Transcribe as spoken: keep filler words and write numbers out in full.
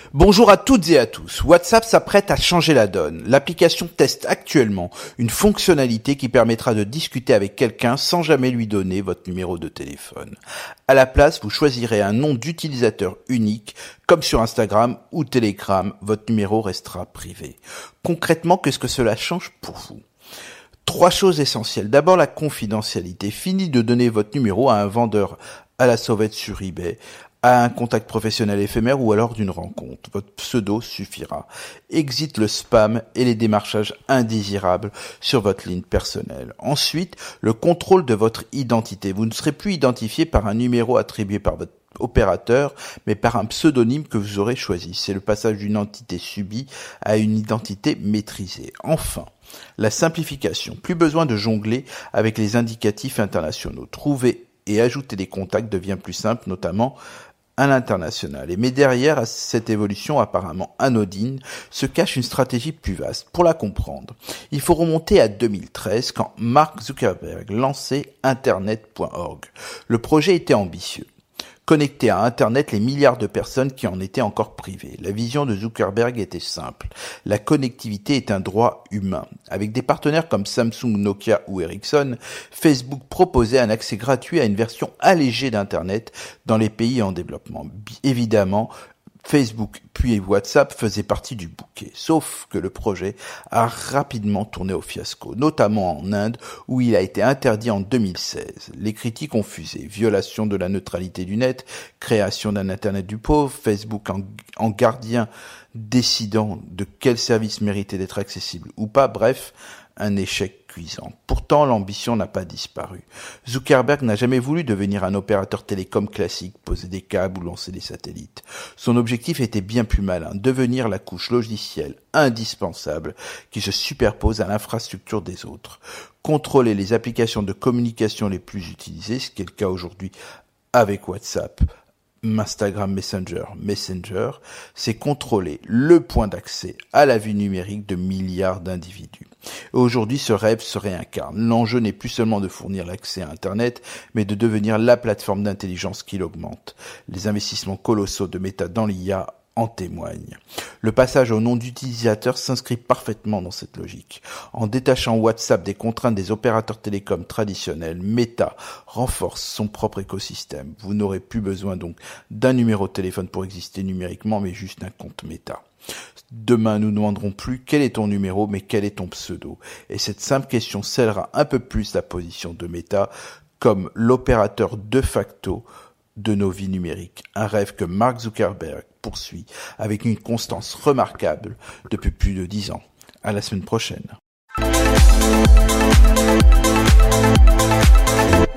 Bonjour à toutes et à tous. WhatsApp s'apprête à changer la donne. L'application teste actuellement une fonctionnalité qui permettra de discuter avec quelqu'un sans jamais lui donner votre numéro de téléphone. À la place, vous choisirez un nom d'utilisateur unique, comme sur Instagram ou Telegram. Votre numéro restera privé. Concrètement, qu'est-ce que cela change pour vous ? Trois choses essentielles. D'abord, la confidentialité. Fini de donner votre numéro à un vendeur à la sauvette sur eBay, à un contact professionnel éphémère ou alors d'une rencontre. Votre pseudo suffira. Exit le spam et les démarchages indésirables sur votre ligne personnelle. Ensuite, le contrôle de votre identité. Vous ne serez plus identifié par un numéro attribué par votre opérateur, mais par un pseudonyme que vous aurez choisi. C'est le passage d'une entité subie à une identité maîtrisée. Enfin, la simplification. Plus besoin de jongler avec les indicatifs internationaux. Trouver et ajouter des contacts devient plus simple, notamment à l'international. Mais derrière cette évolution apparemment anodine se cache une stratégie plus vaste. Pour la comprendre, il faut remonter à deux mille treize quand Mark Zuckerberg lançait Internet point org. Le projet était ambitieux. Connecter à Internet les milliards de personnes qui en étaient encore privées. La vision de Zuckerberg était simple. La connectivité est un droit humain. Avec des partenaires comme Samsung, Nokia ou Ericsson, Facebook proposait un accès gratuit à une version allégée d'Internet dans les pays en développement. Évidemment, Facebook puis WhatsApp faisaient partie du bouquet, sauf que le projet a rapidement tourné au fiasco, notamment en Inde où il a été interdit en deux mille seize. Les critiques ont fusé, violation de la neutralité du net, création d'un Internet du pauvre, Facebook en, en gardien décidant de quel service méritait d'être accessible ou pas, bref, un échec cuisant. Pourtant, l'ambition n'a pas disparu. Zuckerberg n'a jamais voulu devenir un opérateur télécom classique, poser des câbles ou lancer des satellites. Son objectif était bien plus malin, devenir la couche logicielle indispensable qui se superpose à l'infrastructure des autres. Contrôler les applications de communication les plus utilisées, ce qui est le cas aujourd'hui avec WhatsApp, Instagram Messenger, Messenger, c'est contrôler le point d'accès à la vie numérique de milliards d'individus. Aujourd'hui, ce rêve se réincarne. L'enjeu n'est plus seulement de fournir l'accès à Internet, mais de devenir la plateforme d'intelligence qui l'augmente. Les investissements colossaux de Meta dans l'I A en témoignent. Le passage au nom d'utilisateur s'inscrit parfaitement dans cette logique. En détachant WhatsApp des contraintes des opérateurs télécoms traditionnels, Meta renforce son propre écosystème. Vous n'aurez plus besoin donc d'un numéro de téléphone pour exister numériquement, mais juste d'un compte Meta. Demain, nous ne demanderons plus quel est ton numéro, mais quel est ton pseudo. Et cette simple question scellera un peu plus la position de Meta comme l'opérateur de facto de nos vies numériques. Un rêve que Mark Zuckerberg poursuit avec une constance remarquable depuis plus de dix ans. À la semaine prochaine.